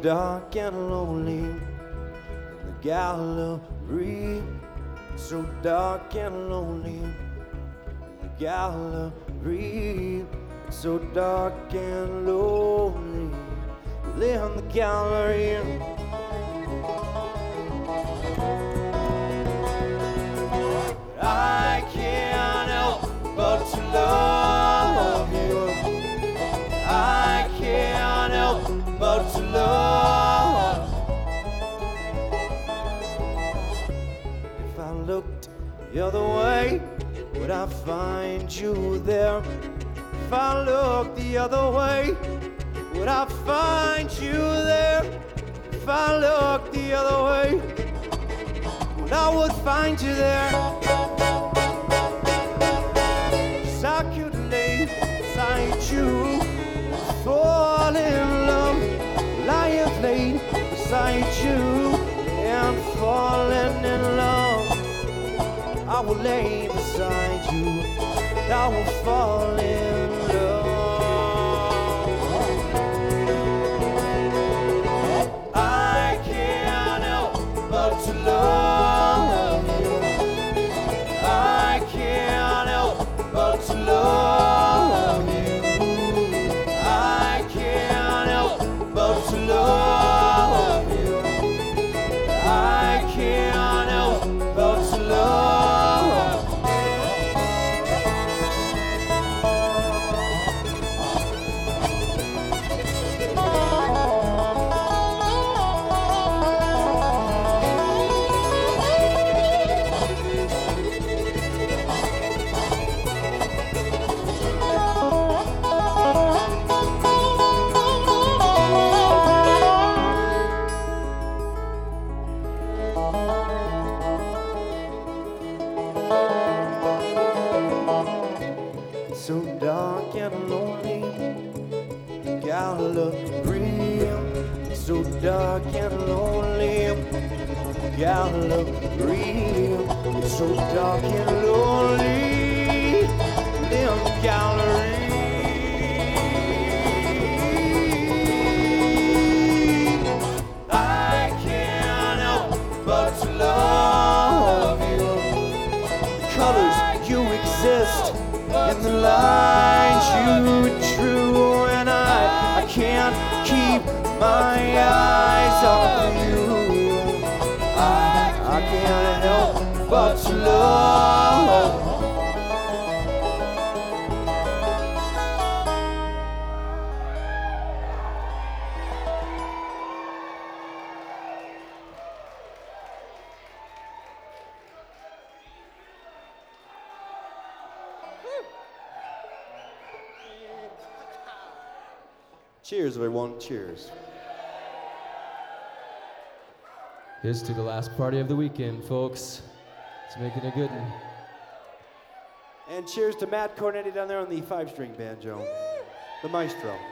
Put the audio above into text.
dark and lonely in the gallery. So dark and lonely in the gallery. So dark and lonely in the gallery. I can't help but to love you. I can't help but to love. If I looked the other way, would I find you there? If I looked the other way, would I find you there? If I looked the other way, I would find you there. 'Cause I could lay beside you, fall in love. I have laid beside you and fallen in love. I will lay beside you, I will fall in love. I can't help but to love you. I can't help but to love you. I can't help but to love you. I can't help but to love. So dark and lonely, gallery. So dark and lonely, gallery. So dark and lonely, in the gallery. I can't help but to love you. The colors you exist in the lines you drew, and I can't keep my eyes off you. I can't help but to love. Cheers, everyone. Cheers. Here's to the last party of the weekend, folks. Let's make it a good one. And cheers to Matt Cornetti down there on the 5-string banjo, the maestro.